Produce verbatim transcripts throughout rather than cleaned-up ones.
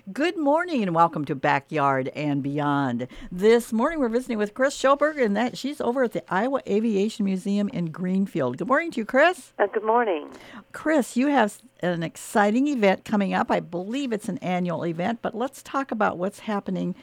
Good morning and welcome to Backyard and Beyond. This morning we're visiting with Chris Schoberg, and that she's over at the Iowa Aviation Museum in Greenfield. Good morning to you, Chris. Uh, good morning. Chris, you have an exciting event coming up. I believe it's an annual event, but let's talk about what's happening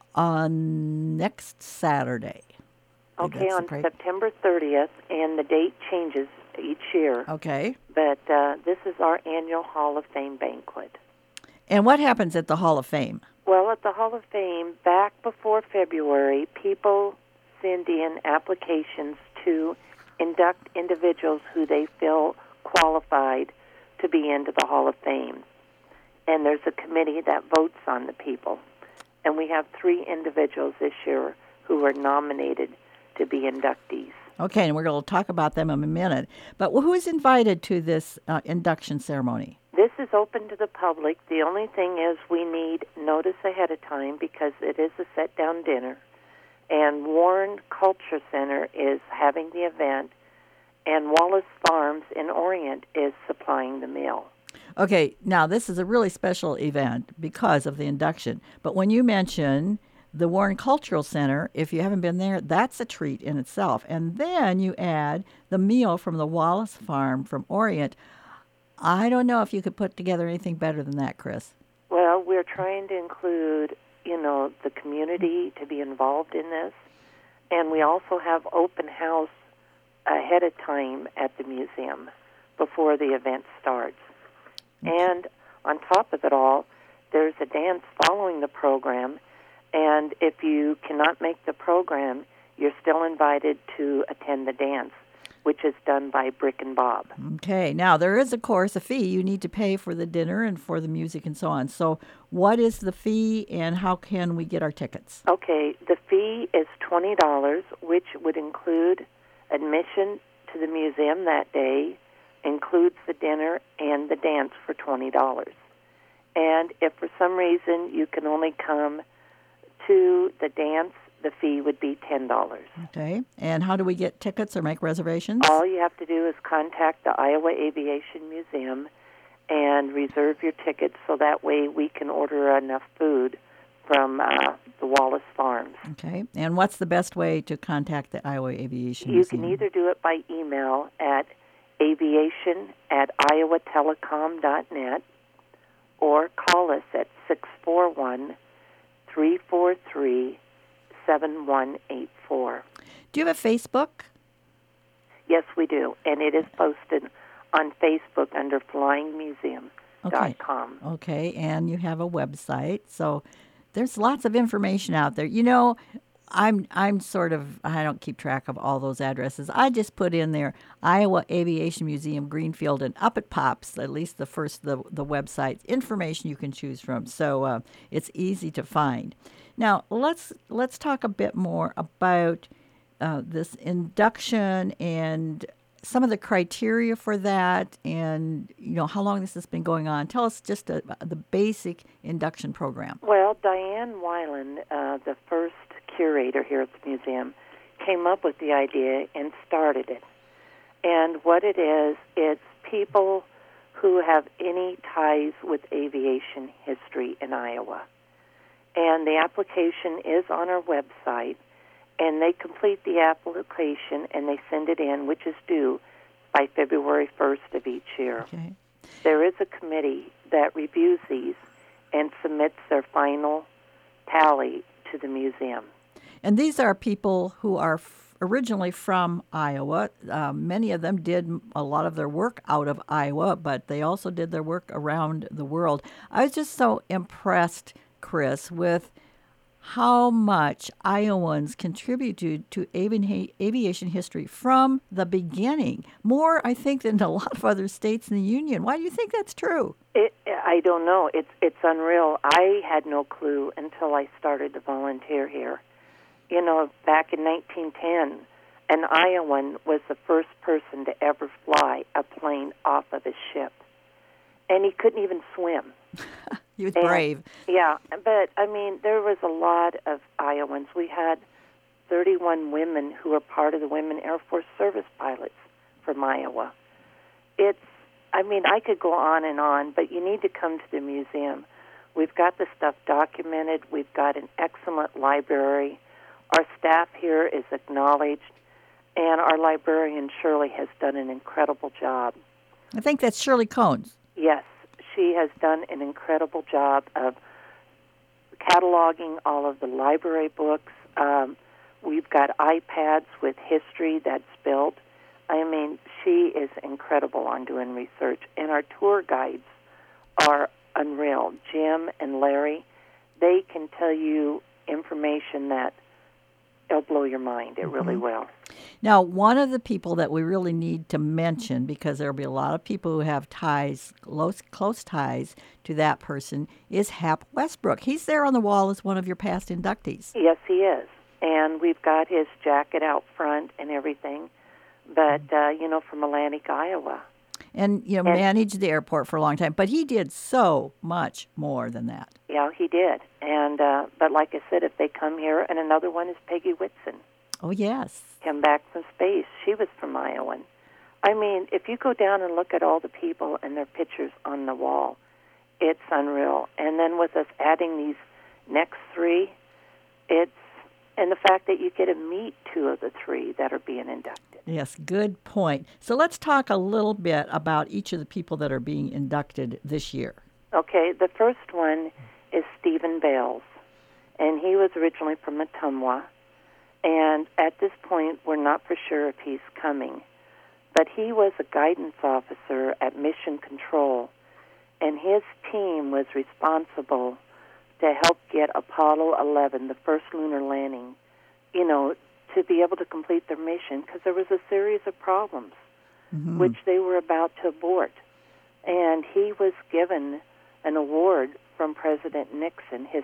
on next Saturday. Okay, on September thirtieth, and the date changes each year. Okay. But uh, this is our annual Hall of Fame banquet. And what happens at the Hall of Fame? Well, at the Hall of Fame, back before February, people send in applications to induct individuals who they feel qualified to be into the Hall of Fame. And there's a committee that votes on the people. And we have three individuals this year who are nominated to be inductees. Okay, and we're going to talk about them in a minute. But who is invited to this uh, induction ceremony? This is open to the public. The only thing is we need notice ahead of time because it is a set-down dinner. And Warren Culture Center is having the event, and Wallace Farms in Orient is supplying the meal. Okay, now this is a really special event because of the induction. But when you mention the Warren Cultural Center, if you haven't been there, that's a treat in itself. And then you add the meal from the Wallace Farm from Orient. I don't know if you could put together anything better than that, Chris. Well, we're trying to include, you know, the community to be involved in this. And we also have open house ahead of time at the museum before the event starts. Okay. And on top of it all, there's a dance following the program. And if you cannot make the program, you're still invited to attend the dance, which is done by Brick and Bob. Okay. Now, there is, of course, a fee. You need to pay for the dinner and for the music and so on. So what is the fee, and how can we get our tickets? Okay. The fee is twenty dollars, which would include admission to the museum that day, includes the dinner and the dance for twenty dollars. And if for some reason you can only come to the dance, the fee would be ten dollars. Okay. And how do we get tickets or make reservations? All you have to do is contact the Iowa Aviation Museum and reserve your tickets so that way we can order enough food from uh, the Wallace Farms. Okay. And what's the best way to contact the Iowa Aviation you Museum? You can either do it by email at aviation at iowatelecom dot net or call us at six four one, three four three, seven one eight four. Do you have a Facebook? Yes, we do, and it is posted on Facebook under flying museum dot com. Okay. Okay, and you have a website, so there's lots of information out there. You know, I'm I'm sort of, I don't keep track of all those addresses. I just put in there Iowa Aviation Museum, Greenfield, and up it pops, at least the first, the, the website, information you can choose from. So uh, it's easy to find. Now, let's let's talk a bit more about uh, this induction and some of the criteria for that, and you know how long this has been going on. Tell us just a, the basic induction program. Well, Diane Weiland, uh, the first curator here at the museum, came up with the idea and started it. And what it is, it's people who have any ties with aviation history in Iowa. And the application is on our website, and they complete the application and they send it in, which is due by February first of each year. Okay. There is a committee that reviews these and submits their final tally to the museum. And these are people who are f- originally from Iowa. Uh, many of them did a lot of their work out of Iowa, but they also did their work around the world. I was just so impressed, Chris, with how much Iowans contributed to avi- aviation history from the beginning. More, I think, than a lot of other states in the Union. Why do you think that's true? It, I don't know. It's it's unreal. I had no clue until I started to volunteer here. You know, back in nineteen ten, an Iowan was the first person to ever fly a plane off of a ship. And he couldn't even swim. He was and, brave. Yeah, but, I mean, there was a lot of Iowans. We had thirty-one women who were part of the Women Air Force Service pilots from Iowa. It's, I mean, I could go on and on, but you need to come to the museum. We've got the stuff documented. We've got an excellent library. Our staff here is acknowledged, and our librarian, Shirley, has done an incredible job. I think that's Shirley Cones. Yes, she has done an incredible job of cataloging all of the library books. Um, we've got iPads with history that's built. I mean, she is incredible on doing research. And our tour guides are unreal. Jim and Larry, they can tell you information that it'll blow your mind. It mm-hmm. really will. Now, one of the people that we really need to mention, because there will be a lot of people who have ties, close, close ties to that person, is Hap Westbrook. He's there on the wall as one of your past inductees. Yes, he is. And we've got his jacket out front and everything. But, uh, you know, from Atlantic, Iowa. And, you know, and, managed the airport for a long time. But he did so much more than that. Yeah, he did. And uh, but like I said, if they come here, and another one is Peggy Whitson. Oh, yes. Come back from space. She was from Iowa. I mean, if you go down and look at all the people and their pictures on the wall, it's unreal. And then with us adding these next three, it's, and the fact that you get to meet two of the three that are being inducted. Yes, good point. So let's talk a little bit about each of the people that are being inducted this year. Okay, the first one is Stephen Bales, and he was originally from Ottumwa, and at this point we're not for sure if he's coming, but he was a guidance officer at Mission Control, and his team was responsible to help get Apollo eleven, the first lunar landing, you know, to be able to complete their mission, because there was a series of problems mm-hmm. which they were about to abort. And he was given an award from President Nixon his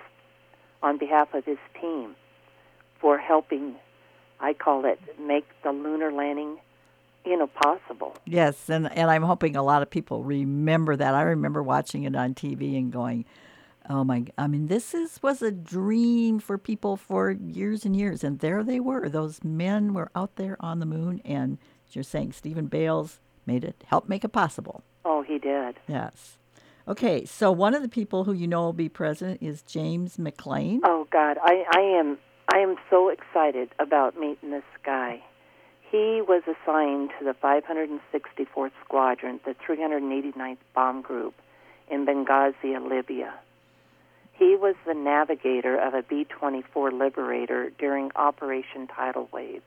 on behalf of his team for helping, I call it, make the lunar landing, you know, possible. Yes, and, and I'm hoping a lot of people remember that. I remember watching it on T V and going, oh my, I mean, this is was a dream for people for years and years. And there they were. Those men were out there on the moon. And as you're saying, Stephen Bales made it, helped make it possible. Oh, he did. Yes. Okay, so one of the people who you know will be president is James McLean. Oh, God, I, I am I am so excited about meeting this guy. He was assigned to the five hundred sixty-fourth Squadron, the three hundred eighty-ninth Bomb Group in Benghazi, Libya. He was the navigator of a B twenty-four Liberator during Operation Tidal Wave.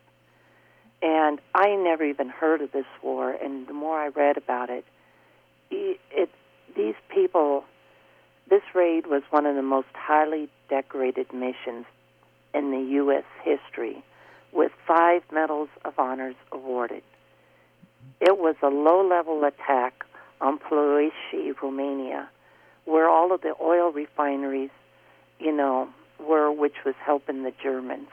And I never even heard of this war, and the more I read about it, it, it these people, this raid was one of the most highly decorated missions in the U S history, with five Medals of Honors awarded. It was a low-level attack on Ploiești, Romania, where all of the oil refineries, you know, were, which was helping the Germans.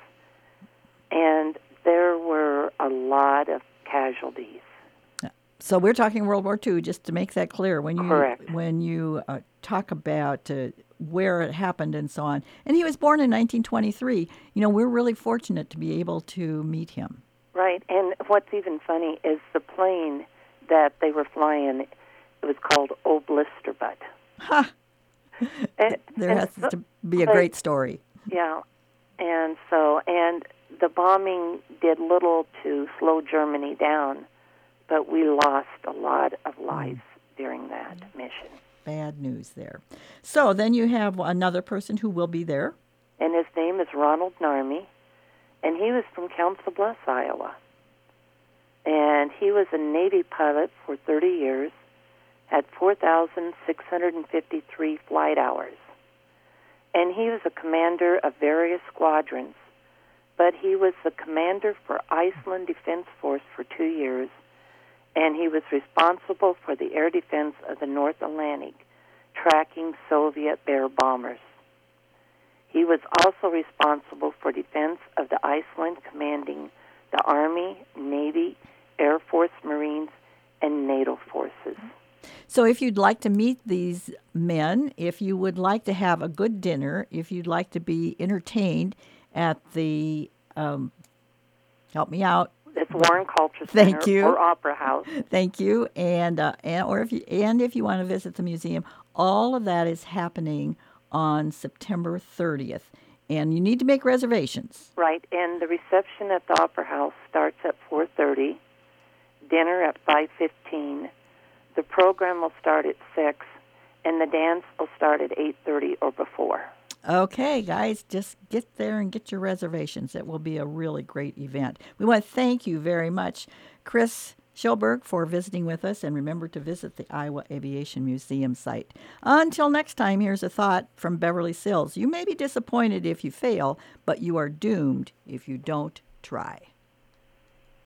And there were a lot of casualties. So we're talking World War Two, just to make that clear. When you Correct. when you uh, talk about uh, where it happened and so on. And he was born in nineteen twenty-three. You know, we're really fortunate to be able to meet him. Right. And what's even funny is the plane that they were flying, it was called Old Blisterbutt. Ha! And, there and has so, to be a but, great story. Yeah. And so, and the bombing did little to slow Germany down, but we lost a lot of lives mm. during that mission. Bad news there. So then you have another person who will be there. And his name is Ronald Narmy, and he was from Council Bluffs, Iowa. And he was a Navy pilot for thirty years, had four thousand six hundred fifty-three flight hours. And he was a commander of various squadrons, but he was the commander for Iceland Defense Force for two years, and he was responsible for the air defense of the North Atlantic, tracking Soviet Bear bombers. He was also responsible for defense of the Iceland, commanding the Army, Navy, Air Force, Marines, and NATO forces. So if you'd like to meet these men, if you would like to have a good dinner, if you'd like to be entertained at the, um, help me out, it's Warren Culture Center. Thank you. Or Opera House. Thank you. And uh, and or if you and if you want to visit the museum, all of that is happening on September thirtieth. And you need to make reservations. Right, and the reception at the Opera House starts at four thirty, dinner at five fifteen. The program will start at six, and the dance will start at eight thirty or before. Okay, guys, just get there and get your reservations. It will be a really great event. We want to thank you very much, Chris Schulberg, for visiting with us, and remember to visit the Iowa Aviation Museum site. Until next time, here's a thought from Beverly Sills. You may be disappointed if you fail, but you are doomed if you don't try.